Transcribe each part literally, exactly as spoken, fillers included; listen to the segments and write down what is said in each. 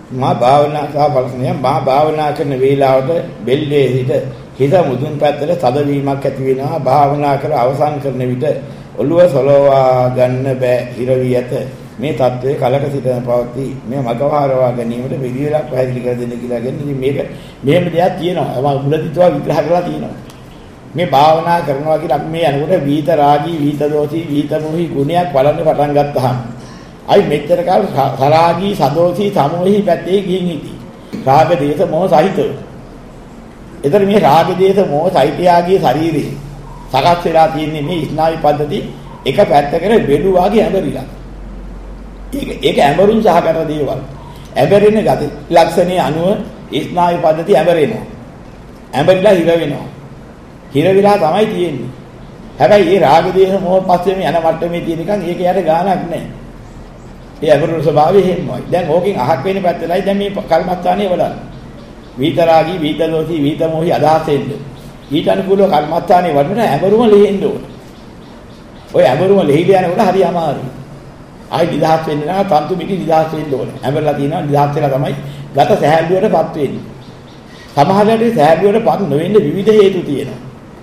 මා භාවනා සාපලසනිය මා භාවනා කරන වේලාවට බෙල්ලේ හිට හිත මුදුන් පැත්තට තදවීමක් ඇති වෙනවා. භාවනා කර අවසන් කරන විට ඔළුව සලවා ගන්න බෑ හිර වී ඇත. මේ தત્ත්වය කලක සිටම පවතී. මේ මගවහරවා ගැනීමට පිළිවෙලක් පැහැදිලි කර දෙන්න කියලා කියන්නේ. ඉතින් මේක මෙහෙම දෙයක් තියෙනවා. මම මුලදිතවා විග්‍රහ කරලා තියෙනවා. මේ භාවනා කරනවා කියලා අපි මේ යනකොට වීත රාගී, වීත දෝෂී, වීත මොහි ගුණයක් බලන්න පටන් ගත්තාම අයි මෙච්චර කාල සරාගී, සදෝෂී, සමෝහි පැත්තේ ගිහින් හිටි. රාග දේශ මොහ සහිතව. ඒතර මේ රාග දේශ මොහ සහිතයාගේ ශරීරේ සකස් වෙලා තියෙන්නේ මේ ස්නායු පද්ධති එක පැත්තකට බෙඩු වාගේ ඇඹරිලා. ඒක ඒක ඇඹරුම් සහගත දේවල්. ඇඹරෙන ගති ලක්ෂණයේ අනුව ස්නායු පද්ධති ඇඹරෙනවා. ඇඹරිලා හිර වෙනවා. හිර වෙලා තමයි තියෙන්නේ. හැබැයි මේ රාග දේශ මොහ පස්සේ මේ යන මට්ටමේ තියෙන එකන් ඒක යට ගානක් නැහැ. ඒ ඇඹරුණු ස්වභාවය එහෙමයි. දැන් ඕකෙන් අහක් වෙන පැත්තලයි දැන් මේ කර්මස්ථානයේ වඩන්නේ. විතරාගී, විතදෝසී, විතමෝහි අදහසෙන්ද. ඊට අනුකූලව කර්මස්ථානයේ වඩනට ඇඹරුම ලෙහෙන්න ඕන. ඔය ඇඹරුම ලෙහිල යනකොට හරි අමාරුයි. ආයි නිදහස් වෙන්න නම් තන්තු මිටි නිදහස් වෙන්න ඕන. ඇඹරලා තියෙනවා නිදහස් වෙලා තමයි ගත සහැල්ලුවටපත් වෙන්නේ. සමහරවිට සහැල්ලුවටපත් නොවෙන්න විවිධ හේතු තියෙනවා.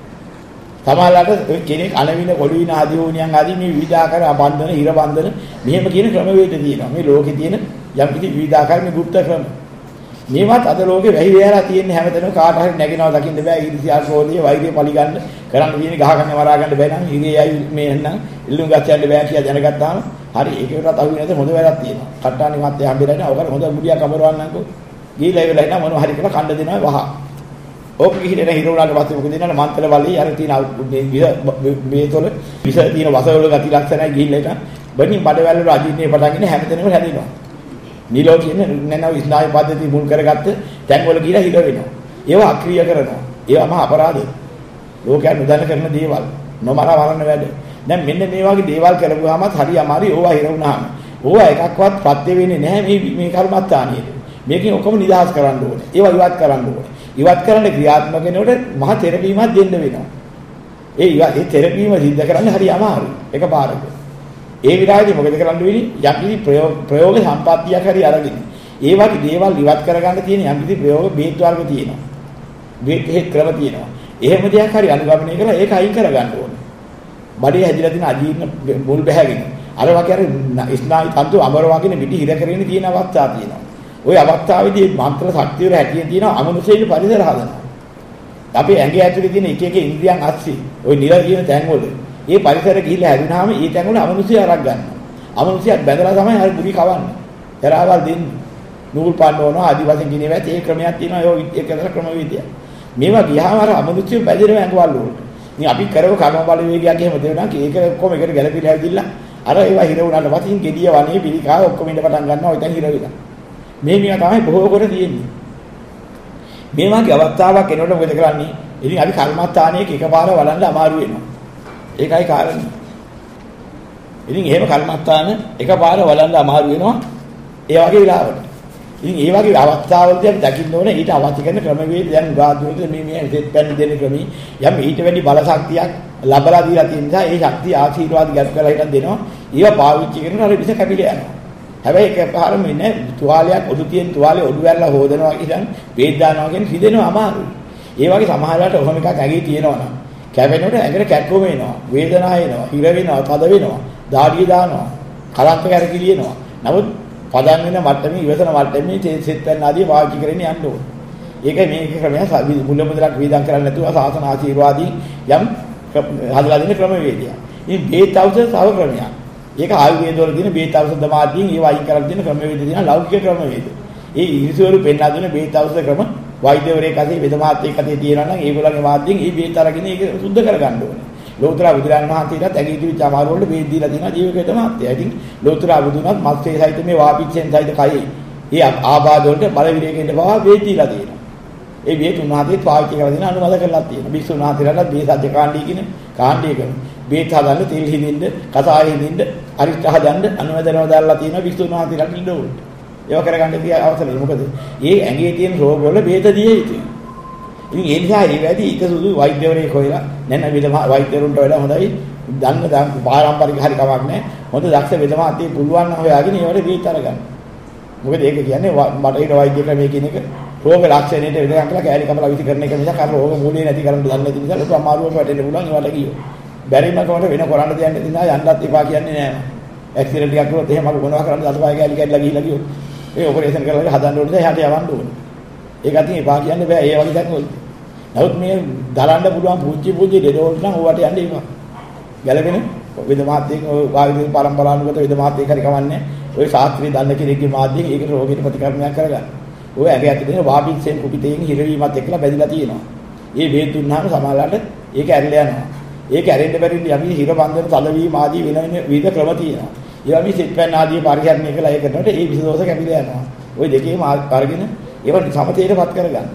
සමහරවිට කෙනෙක් අනවින කොළුවින ආදී වුණියන් ආදී මේ විවිධාකාර බන්ධන, හිර බන්ධන මෙහෙම කියන ක්‍රමවේද තියෙනවා. මේ ලෝකේ තියෙන යම් කිසි විවිධාකාර මේ গুপ্ত ක්‍රම. මේවත් අද ලෝකේ වැහි වෙලා තියෙන හැමතැනම කාට හරි නැගෙනවා දකින්න බෑ. ඊර්ෂ්‍යා, ක්‍රෝධය, වෛරය පරිගන්න කරන්න තියෙන ගහ ගන්න මරා ගන්න බෑ නම් ඉරේ අය මේ එන්නම් ඉල්ලුම් ගස් යන්න බෑ කියලා දැනගත්තාම හරි ඒකටත් අහු වෙනද හොඳ වැඩක් තියෙනවා. කට්ටානි මත් හම්බෙලා ඉන්න අවකර හොඳ මුඩියක් අමරවන්නම්කෝ. ගිහිලා ඉවරලා ඉන්න මොනවා හරි කියලා කණ්ඩ දෙනවා වහ. ඕක ගිහින් හිර උනාට පස්සේ මොකද දෙනවද මන්තර බලී අර තියෙන මේතොල විස තියෙන වසවල ගති ලක්ෂණයි ගිහිල්ලා ඉන්න බණින් බඩවැල් වල අදින්නේ පටන්ගෙන හැමතැනම හැදෙනවා. නිලෝ කියන්නේ නැනව ස්නායු පද්ධතිය මුල් කරගත්ත තැන් වල ගිහිලා හිර වෙනවා. ඒවා අක්‍රිය කරනවා. ඒවා මහා අපරාධ. ලෝකයන් උදැන කරන දේවල් නොමරා වරන්න වැඩ. දැන් මෙන්න මේ වගේ දේවල් කරපුවාමත් හරි අමාරුයි. ඕවා හිර වුණාම. ඕවා එකක්වත් පත්‍ය වෙන්නේ නැහැ මේ මේ කර්මස්ථානියේ. මේකෙන් ඔක්කොම නිදහස් කරන්න ඕනේ. ඒවා ඉවත් කරන්න ඕනේ. ඉවත් කරන්න ක්‍රියාත්මක වෙනකොට මහ තෙරපීමක් දෙන්න වෙනවා. ඒ ඒ තෙරපීම සිද්ධ කරන්න හරි අමාරුයි. එකපාරට. ඒ විරාජි මොකද කරන්න වෙන්නේ? යම්කිසි ප්‍රයෝග ප්‍රයෝග සම්පත්තියක් හරි අරගෙන. ඒ වගේ දේවල් ඉවත් කරගන්න තියෙන යම්කිසි ප්‍රයෝග බේත් වර්ග තියෙනවා. බේත් හේත් ක්‍රම තියෙනවා. එහෙම දෙයක් හරි අනුගමනය කරලා ඒක අයින් කරගන්න ඕනේ. බඩේ හැදිලා තියෙන අජීර්ණ මුල් බැහැගෙන. අර වගේ අර ස්නායු තන්තු අමර වගේ පිටි හිර කරගෙන තියෙන අවස්ථා තියෙනවා. ওই අවස්ථාවේදී මාත්‍ර ශක්තිය වල හැටියෙන් තියෙන අමනුෂ්‍යයේ පරිසර හදනවා. අපි ඇඟේ ඇතුලේ තියෙන එක එක ඉන්ද්‍රියන් අස්සේ ওই නිරය කියන තැන් වල ඒ පරිසර ගිහිල්ලා හැදුනහම ඒ තැන් වල අමනුෂ්‍යය අරක් ගන්නවා. අමනුෂ්‍යයත් බැඳලා තමයි අර බුරි කවන්නේ. තරාවල් දෙන්නේ. නූල් පාන්න ඕන ආදි වශයෙන් ගිනේ වැත් ඒ ක්‍රමයක් තියෙනවා. ඒ එකතර ක්‍රමවේදය. මේවා ගියාම අර අමනුෂ්‍යය බැඳෙනවා ඇඟවල වලට. ඉතින් අපි කරව කර්ම බලවේගයක් එහෙම දෙනවා නම් ඒක ඔක්කොම එකට ගැලපිලා ඇවිදilla අර ඒවා හිර වුණාට පස්සේ ගෙඩිය වනේ පිළිකාව ඔක්කොම ඉඳ පටන් ගන්නවා. ඔය තැන් හිර වෙලා. මේ මේවා තමයි බොහෝ කොට තියෙන්නේ. මේ වගේ අවස්ථාවක් එනකොට මොකද කරන්නේ? ඉතින් අපි කර්මස්ථානයක එකපාර වළඳ අමාරු වෙනවා. ඒකයි කාරණේ. ඉතින් එහෙම කර්මස්ථාන එකපාර වළඳ අමාරු වෙනවා. ඒ වගේ වෙලාවට. ඉතින් ඒ වගේ අවස්ථාවලදී අපි දකින්න ඕනේ ඊට අවශ්‍ය කරන ක්‍රමවේද දැන් ගාතුනේද මේ මේ සෙත් පැන් දෙන ක්‍රමී යම් ඊට වැඩි බල ශක්තියක් ලැබලා දීලා තියෙන නිසා ඒ ශක්තිය ආශීර්වාද ගැස් කරලා හිටන් දෙනවා. ඒවා පාවිච්චි කරන අර විස කැපිලා යනවා. හැබැයි එකපාරම ඉන්නේ තුවාලයක් ඔඩු තියෙන තුවාලේ ඔඩු වැල්ලා හොදනවා කියන වේද දානවා කියන හිදෙනවා අමාරුයි. ඒ වගේ සමහරවිට ඔහොම එකක් ඇඟේ තියෙනවා නම් කැපෙනකොට ඇඟට කැක්කම එනවා, වේදනාව එනවා, හිර වෙනවා, තද වෙනවා, දාඩිය දානවා, කලන්ත කරකිලිනවා. නමුත් පදන් වෙන මට්ටමේ ඉවසන මට්ටමේ සෙත් පැන් ආදී වාචි කරගෙන යන්න ඕනේ. ඒකයි මේක ක්‍රමය මුල මුදලක් වේදම් කරන්නේ නැතුව සාසන ආශිර්වාදී යම් හදලා දෙන ක්‍රමවේදය. මේ බේත් ඖෂධ සව ක්‍රමයක්. ඒක ආයුර්වේද වල තියෙන බේත් ඖෂධ මාර්ගයෙන් ඒවා අයින් කරලා දෙන ක්‍රමවේද තියෙන ලෞකික ක්‍රමවේද. ඒ ඉරිසවරු පෙන්වා දෙන බේත් ඖෂධ ක්‍රම වෛද්‍යවරයෙක් අතේ වෙද මාත්‍යෙක් අතේ තියෙනවා නම් ඒගොල්ලන්ගේ මාර්ගයෙන් ඒ බේත් අරගෙන ඒක සුද්ධ කරගන්න ඕනේ. ලෝතර බුදුරන් වහන්සේලාත් ඇගේ තිබිච්ච අමාරු වලට බේත් දීලා තියෙනවා ජීවක වෙද මාත්‍යෙ. ඉතින් ලෝතර බුදුනත් මත්සේ සහිත මේ වාපිච්චෙන් සහිත කයි ඒ ආබාධ වලට බල විරේකෙන් පවා බේත් දීලා තියෙනවා. ඒ බේත් උන්වහන්සේ පාවිච්චි කරලා දෙන අනුමත කරලා තියෙනවා. භික්ෂුන් වහන්සේලාට බේත් සත්‍ය කාණ්ඩී කියන කාණ්ඩිය කරන බේත් හදන්න තෙල් හිඳින්න, කසාය හිඳින්න, අරිෂ්ඨ හදන්න අනුමතනව දාලා තියෙනවා භික්ෂුන් වහන්සේලාට ඉන්න ඕනේ. ඒව කරගන්න තිය අවසරයි. මොකද ඒ ඇඟේ තියෙන රෝග වල බේත දිය යුතුයි. ඉතින් ඒ නිසා ඒ වැඩි එක සුදු වෛද්‍යවරයෙක් හොයලා නැත්නම් විද වෛද්‍යවරුන්ට වඩා හොඳයි දන්න දන් පාරම්පරික හරි කමක් නැහැ. හොඳ දක්ෂ වෙදමාතිය පුළුවන් නම් හොයාගෙන ඒවට බේත අරගන්න. මොකද ඒක කියන්නේ මට ඊට වෛද්‍ය ක්‍රමයේ කියන එක රෝග ලක්ෂණයට විදගම් කළා කැලි කපලා විසි කරන එක මිසක් අර රෝග මූලයේ නැති කරන්න දන්නේ නැති නිසා ලොකු අමාරුවක් වැටෙන්න පුළුවන් ඒවට කියෝ. බැරිම කමට වෙන කරන්න දෙයක් නැති නිසා යන්නත් එපා කියන්නේ නෑ. ඇක්සිඩන්ට් එකක් වුණොත් එහෙම අපි මොනවා කරන්නද අතපය කැලි කැඩලා ගිහිල්ලා ගියෝ. ඒ ඔපරේෂන් කරලා හදන්න ඕනේ එහාට යවන්න ඕනේ. ඒක අතින් එපා කියන්නේ බෑ. ඒ වගේ දැන් නමුත් මේ දරන්න පුළුවන් පුංචි පුංචි දෙඩෝල් නම් ඕවට යන්න එපා. ගැලපෙන වේද මාත්‍යක වායු පරම්පරානුගත වේද මාත්‍යක හරි කවන්නේ. ඔය ශාස්ත්‍රීය දන්න කෙනෙක්ගේ මාධ්‍යයෙන් ඒකට රෝගීට ප්‍රතිකර්මයක් කරගන්න. ඔය ඇගේ ඇතුලේ වාපින්සෙන් කුපිතයෙන් හිරවීමත් එක්කලා බැඳලා තියෙනවා. මේ වේද දුන්නාම සමාලලට ඒක ඇරිලා යනවා. ඒක ඇරෙන්න බැරිද අපි හිර බන්ධන තලවීම ආදී වෙන වෙන විවිධ ක්‍රම තියෙනවා. ඒවා මේ සිත්පැන් ආදී පරිහරණය කළා ඒ කරනකොට ඒ විසදෝෂ කැපිලා යනවා. ওই දෙකේම අරගෙන ඒවා සමතේටපත් කරගන්න.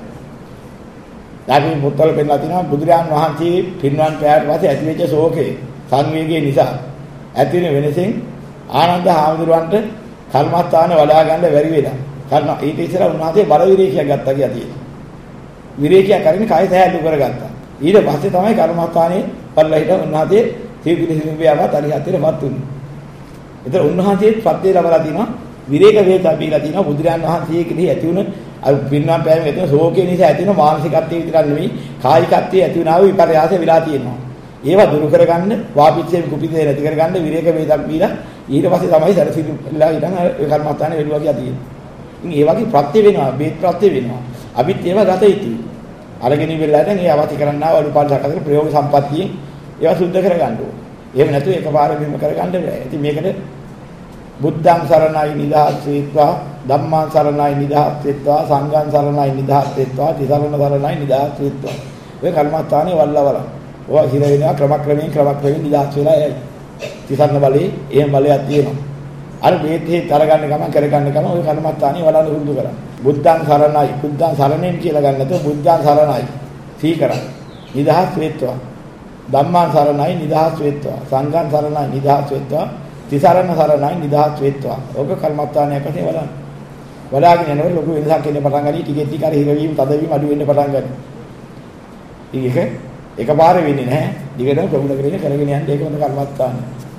අපි මුත්තල පෙන්නලා තිනවා බුදුරජාන් වහන්සේ පින්වන් පෑවට පස්සේ ඇතිවෙච්ච ශෝකේ සංවේගයේ නිසා ඇති වෙන වෙනසෙන් ආනන්ද හාමුදුරුවන්ට කර්මස්ථාන වඩා ගන්න බැරි වෙලා. කර්ම ඊට ඉස්සෙල්ලා උන්වහන්සේ බල විරේකයක් ගත්තා කියලා තියෙනවා. විරේකයක් කරගෙන කය සෑහළු කරගත්තා. ඊට පස්සේ තමයි කර්මස්ථානේ පල්ලා හිට උන්වහන්සේ සීපිලි සිරිවියාවත් අරිහත්ත්වයටපත් උනේ. ඒතර උන්වහන්සේත් පත්‍ය ලැබලා තිනවා විරේක වේදා බීලා තිනවා බුදුරජාන් වහන්සේ කෙරෙහි ඇති වුණ අර පින්නම් පෑම ඇති වුණ ශෝකේ නිසා ඇති වුණ මානසිකත්වයේ විතරක් නෙමෙයි කායිකත්වයේ ඇති වුණා වූ විපර්යාස වෙලා තියෙනවා. ඒවා දුරු කරගන්න වාපිච්චේ කුපිතේ නැති කරගන්න විරේක වේදක් බීලා ඊට පස්සේ තමයි සරසිරිලා ඉඳන් ඒ කර්මස්ථානේ වෙලුවා කියලා තියෙන්නේ. ඉතින් ඒ වගේ ප්‍රත්‍ය වෙනවා බේත් ප්‍රත්‍ය වෙනවා. අපිත් ඒවා ගත යුතුයි. අරගෙන ඉවෙලා දැන් ඒ අවදි කරන්නා වඩුපාඩ සකසන ප්‍රයෝග සම්පත්තියෙන් ඒවා සුද්ධ කරගන්න ඕනේ. එහෙම නැතුව එකපාරට මෙහෙම කරගන්න බෑ. ඉතින් මේකට බුද්ධං සරණයි නිදහස් වේත්වා ධම්මං සරණයි නිදහස් වේත්වා සංඝං සරණයි නිදහස් වේත්වා තිසරණ සරණයි නිදහස් වේත්වා. ඔය කර්මස්ථානේ වල්ලවල. ඔය හිර වෙනවා ක්‍රමක්‍රමයෙන් ක්‍රමක්‍රමයෙන් නිදහස් වෙලා යයි. තිසරණ බලේ එහෙම බලයක් තියෙනවා. අර වේතේ තරගන්න ගමන් කරගන්න ගමන් ඔය කර්මස්ථානේ වලන්න උරුදු කරා. බුද්ධං සරණයි බුද්ධං සරණෙන් කියලා ගන්න නැතුව බුද්ධං සරණයි සීකරා. නිදහස් වේත්වා. ධම්මං සරණයි නිදහස් වේත්වා සංඝං සරණයි නිදහස් වේත්වා තිසරණ සරණයි නිදහස් වේත්වා. ඔක කර්මස්ථානයක් වශයෙන් වලන්න. වලාගෙන යනකොට ලොකු වෙනසක් එන්න පටන් ගනී ටිකෙන් ටික අර හිරවීම තදවීම අඩු වෙන්න පටන් ගනී. ඒක එකපාරේ වෙන්නේ නැහැ. ඊකට ප්‍රගුණ කරගෙන කරගෙන යන්න ඒක හොඳ කර්මස්ථානයි.